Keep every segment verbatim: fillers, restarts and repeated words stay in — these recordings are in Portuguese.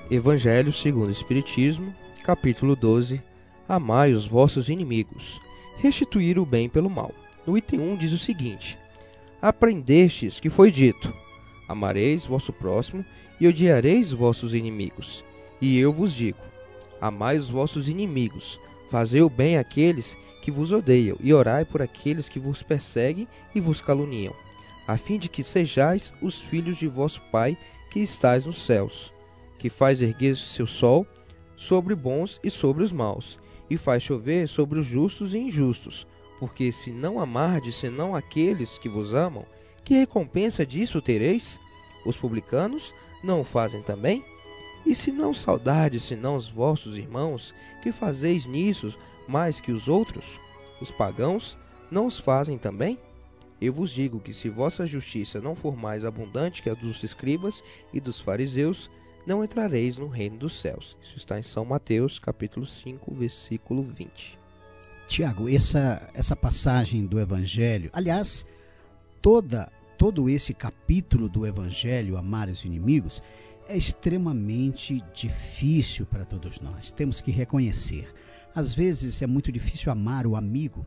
Evangelho segundo o Espiritismo, capítulo doze. Amai os vossos inimigos, restituir o bem pelo mal. No item um diz o seguinte: aprendestes que foi dito: amareis vosso próximo e odiareis vossos inimigos. E eu vos digo: amai os vossos inimigos, fazei o bem àqueles que vos odeiam, e orai por aqueles que vos perseguem e vos caluniam, a fim de que sejais os filhos de vosso Pai que estais nos céus, que faz erguer seu sol sobre bons e sobre os maus, e faz chover sobre os justos e injustos. Porque se não amardes senão aqueles que vos amam, que recompensa disso tereis? Os publicanos não o fazem também? E se não saudardes senão os vossos irmãos, que fazeis nisso mais que os outros? Os pagãos não os fazem também? Eu vos digo que se vossa justiça não for mais abundante que a dos escribas e dos fariseus, não entrareis no reino dos céus. Isso está em São Mateus, capítulo cinco, versículo vinte. Tiago, essa, essa passagem do Evangelho, aliás, toda, todo esse capítulo do Evangelho, amar os inimigos, é extremamente difícil para todos nós. Temos que reconhecer. Às vezes é muito difícil amar o amigo.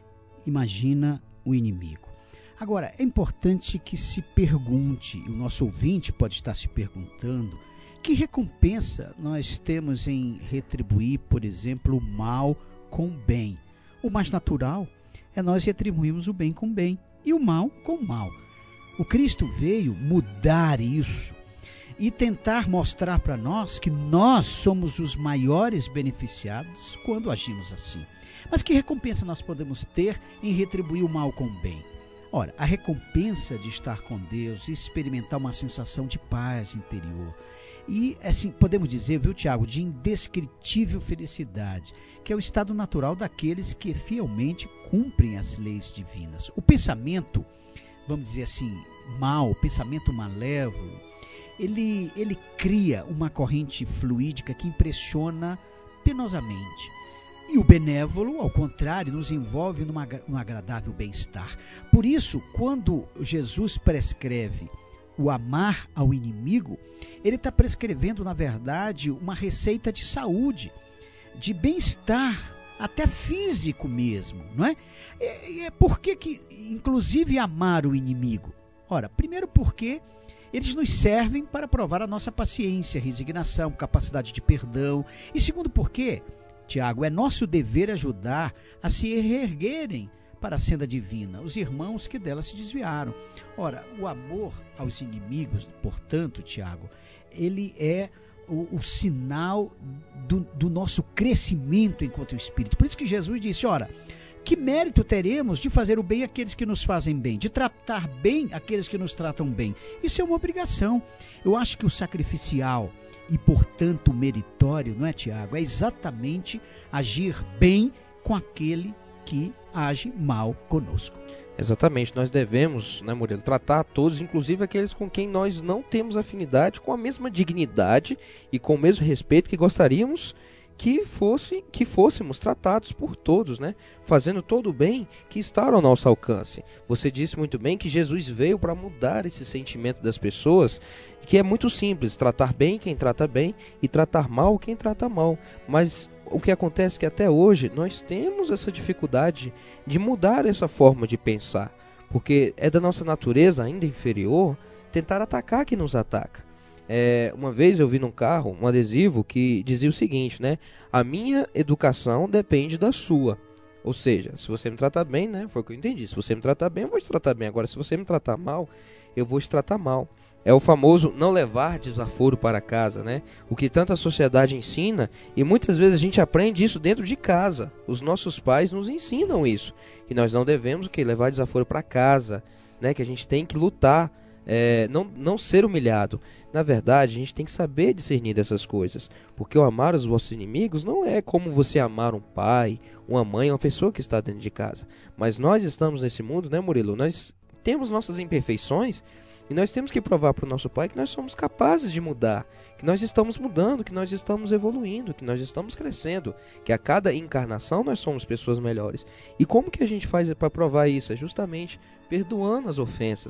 Imagina o inimigo. Agora, é importante que se pergunte, e o nosso ouvinte pode estar se perguntando, que recompensa nós temos em retribuir, por exemplo, o mal com o bem? O mais natural é nós retribuirmos o bem com o bem e o mal com o mal. O Cristo veio mudar isso e tentar mostrar para nós que nós somos os maiores beneficiados quando agimos assim. Mas que recompensa nós podemos ter em retribuir o mal com o bem? Ora, a recompensa de estar com Deus e experimentar uma sensação de paz interior. E, assim, podemos dizer, viu, Tiago, de indescritível felicidade, que é o estado natural daqueles que fielmente cumprem as leis divinas. O pensamento, vamos dizer assim, mal, o pensamento malévolo, ele, ele cria uma corrente fluídica que impressiona penosamente. E o benévolo, ao contrário, nos envolve numa, num agradável bem-estar. Por isso, quando Jesus prescreve o amar ao inimigo, ele está prescrevendo, na verdade, uma receita de saúde, de bem-estar, até físico mesmo, não é? É, é por que, que, inclusive, amar o inimigo? Ora, primeiro porque eles nos servem para provar a nossa paciência, resignação, capacidade de perdão. E segundo porque, Tiago, é nosso dever ajudar a se reerguerem para a senda divina, os irmãos que dela se desviaram. Ora, o amor aos inimigos, portanto, Tiago, ele é o, o sinal do, do nosso crescimento enquanto espírito. Por isso que Jesus disse, ora, que mérito teremos de fazer o bem àqueles que nos fazem bem, de tratar bem aqueles que nos tratam bem? Isso é uma obrigação. Eu acho que o sacrificial e, portanto, meritório, não é, Tiago? É exatamente agir bem com aquele que age mal conosco. Exatamente, nós devemos, né, Murilo, tratar a todos, inclusive aqueles com quem nós não temos afinidade, com a mesma dignidade e com o mesmo respeito que gostaríamos que, fosse, que fôssemos tratados por todos, né? Fazendo todo o bem que está ao nosso alcance. Você disse muito bem que Jesus veio para mudar esse sentimento das pessoas, que é muito simples, tratar bem quem trata bem e tratar mal quem trata mal. Mas o que acontece é que até hoje nós temos essa dificuldade de mudar essa forma de pensar, porque é da nossa natureza ainda inferior tentar atacar quem nos ataca. É, uma vez eu vi num carro um adesivo que dizia o seguinte, né? A minha educação depende da sua. Ou seja, se você me tratar bem, né? Foi o que eu entendi. Se você me tratar bem, eu vou te tratar bem. Agora, se você me tratar mal, eu vou te tratar mal. É o famoso não levar desaforo para casa, né? O que tanta sociedade ensina, e muitas vezes a gente aprende isso dentro de casa. Os nossos pais nos ensinam isso, que nós não devemos o quê? Levar desaforo para casa, né? Que a gente tem que lutar, é, não, não ser humilhado. Na verdade, a gente tem que saber discernir dessas coisas, porque o amar os vossos inimigos não é como você amar um pai, uma mãe, uma pessoa que está dentro de casa. Mas nós estamos nesse mundo, né, Murilo? Nós temos nossas imperfeições, e nós temos que provar para o nosso Pai que nós somos capazes de mudar, que nós estamos mudando, que nós estamos evoluindo, que nós estamos crescendo, que a cada encarnação nós somos pessoas melhores. E como que a gente faz para provar isso? É justamente perdoando as ofensas,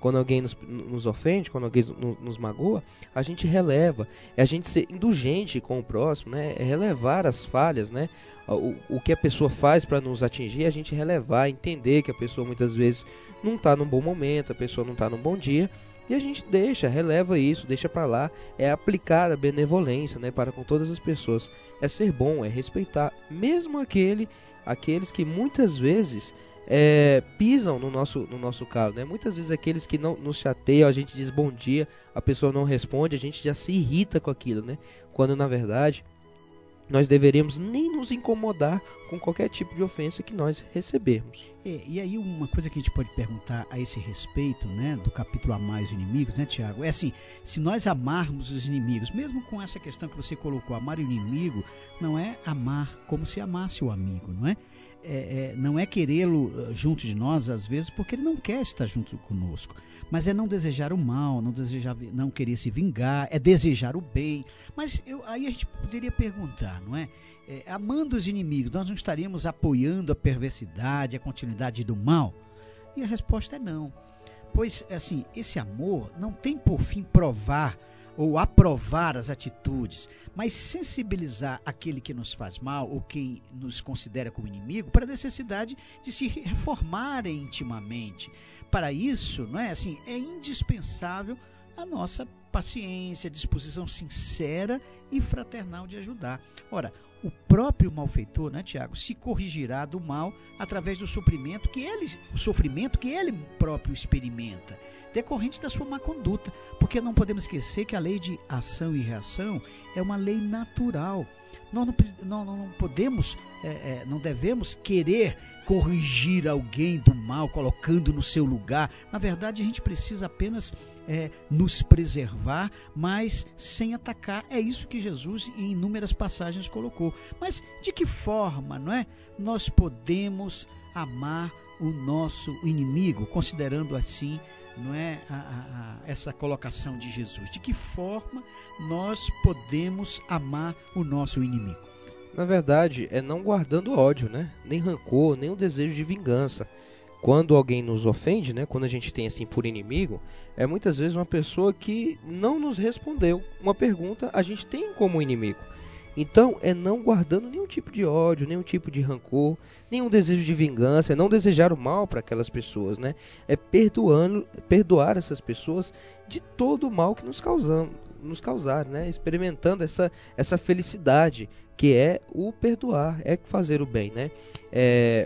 quando alguém nos, nos ofende, quando alguém nos, nos magoa, a gente releva, é a gente ser indulgente com o próximo, né? É relevar as falhas, né? O, o que a pessoa faz para nos atingir, a gente relevar, entender que a pessoa muitas vezes não está num bom momento, a pessoa não está num bom dia, e a gente deixa, releva isso, deixa para lá, é aplicar a benevolência, né, para com todas as pessoas, é ser bom, é respeitar, mesmo aquele, aqueles que muitas vezes é, pisam no nosso, no nosso calo, né? Muitas vezes aqueles que não nos chateiam, a gente diz bom dia, a pessoa não responde, a gente já se irrita com aquilo, né? Quando na verdade nós deveríamos nem nos incomodar com qualquer tipo de ofensa que nós recebermos. É, e aí uma coisa que a gente pode perguntar a esse respeito, né, do capítulo Amar os Inimigos, né, Tiago, é assim, se nós amarmos os inimigos, mesmo com essa questão que você colocou, amar o inimigo, não é amar como se amasse o amigo, não é? É, é, não é querê-lo junto de nós, às vezes, porque ele não quer estar junto conosco, mas é não desejar o mal, não, desejar, não querer se vingar, é desejar o bem. Mas eu, aí a gente poderia perguntar, não é? É, amando os inimigos, nós não estaríamos apoiando a perversidade, a continuidade do mal? E a resposta é não. Pois, assim, esse amor não tem por fim provar ou aprovar as atitudes, mas sensibilizar aquele que nos faz mal ou quem nos considera como inimigo para a necessidade de se reformarem intimamente. Para isso, não é assim, é indispensável a nossa paciência, disposição sincera e fraternal de ajudar. Ora, o próprio malfeitor, né, Tiago, se corrigirá do mal através do sofrimento que ele, o sofrimento que ele próprio experimenta, decorrente da sua má conduta, porque não podemos esquecer que a lei de ação e reação é uma lei natural. Nós não, não, não podemos, é, é, não devemos querer corrigir alguém do mal, colocando no seu lugar. Na verdade, a gente precisa apenas é, nos preservar, mas sem atacar. É isso que Jesus, em inúmeras passagens, colocou. Mas de que forma, não é? Nós podemos amar o nosso inimigo, considerando assim, não é, a, a, a, essa colocação de Jesus? De que forma nós podemos amar o nosso inimigo? Na verdade, é não guardando ódio, né? Nem rancor, nem o desejo de vingança. Quando alguém nos ofende, né? Quando a gente tem assim por inimigo, é muitas vezes uma pessoa que não nos respondeu uma pergunta, a gente tem como inimigo. Então, é não guardando nenhum tipo de ódio, nenhum tipo de rancor, nenhum desejo de vingança, é não desejar o mal para aquelas pessoas, né? É perdoando, perdoar essas pessoas de todo o mal que nos causam, nos causar, né? Experimentando essa, essa felicidade que é o perdoar, é fazer o bem, né? É,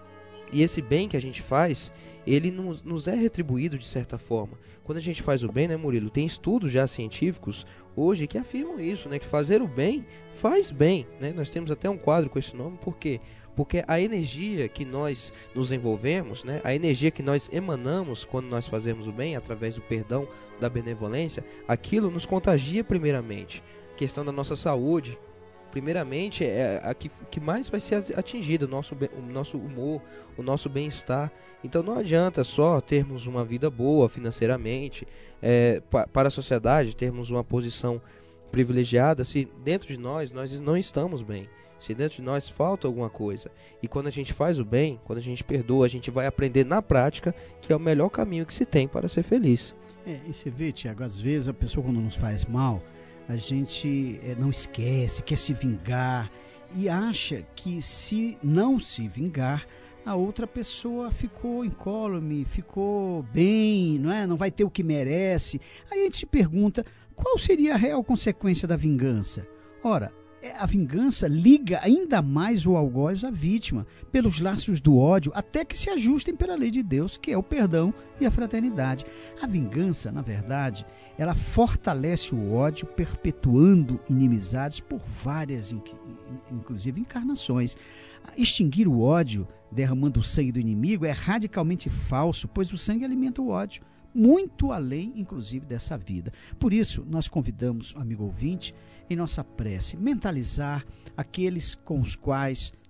e esse bem que a gente faz, ele nos, nos é retribuído de certa forma. Quando a gente faz o bem, né, Murilo? Tem estudos já científicos hoje que afirmam isso, né? Que fazer o bem faz bem, né? Nós temos até um quadro com esse nome, por quê? Porque a energia que nós nos envolvemos, né? A energia que nós emanamos quando nós fazemos o bem, através do perdão, da benevolência, aquilo nos contagia primeiramente. A questão da nossa saúde, primeiramente, é a que, que mais vai ser atingida, o nosso, o nosso humor, o nosso bem-estar. Então não adianta só termos uma vida boa financeiramente, é, pa, para a sociedade, termos uma posição privilegiada, se dentro de nós, nós não estamos bem. Se dentro de nós falta alguma coisa. E quando a gente faz o bem, quando a gente perdoa, a gente vai aprender na prática que é o melhor caminho que se tem para ser feliz. É, e você vê, Tiago, às vezes a pessoa quando nos faz mal, a gente é, não esquece, quer se vingar e acha que se não se vingar, a outra pessoa ficou incólume, ficou bem, não é? Não vai ter o que merece. Aí a gente se pergunta, qual seria a real consequência da vingança? Ora, a vingança liga ainda mais o algoz à vítima, pelos laços do ódio, até que se ajustem pela lei de Deus, que é o perdão e a fraternidade. A vingança, na verdade, ela fortalece o ódio, perpetuando inimizades por várias, inclusive, encarnações. Extinguir o ódio, derramando o sangue do inimigo, é radicalmente falso, pois o sangue alimenta o ódio, muito além, inclusive, dessa vida. Por isso, nós convidamos, amigo ouvinte, em nossa prece, mentalizar aqueles com os quais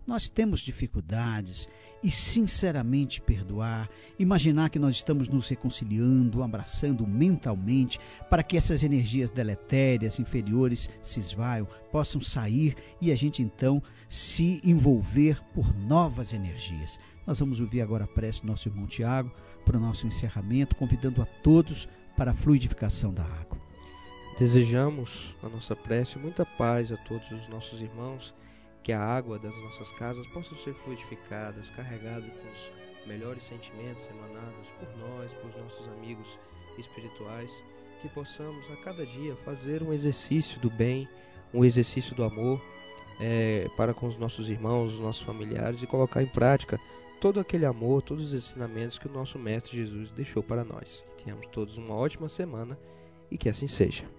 nós temos dificuldades e sinceramente perdoar, imaginar que nós estamos nos reconciliando, abraçando mentalmente para que essas energias deletérias, inferiores se esvaiam, possam sair e a gente então se envolver por novas energias. Nós vamos ouvir agora a prece do nosso irmão Tiago para o nosso encerramento, convidando a todos para a fluidificação da água. Desejamos na nossa prece muita paz a todos os nossos irmãos, que a água das nossas casas possa ser fluidificadas, carregada com os melhores sentimentos emanados por nós, por nossos amigos espirituais, que possamos a cada dia fazer um exercício do bem, um exercício do amor é, para com os nossos irmãos, os nossos familiares, e colocar em prática todo aquele amor, todos os ensinamentos que o nosso Mestre Jesus deixou para nós. Que tenhamos todos uma ótima semana e que assim seja.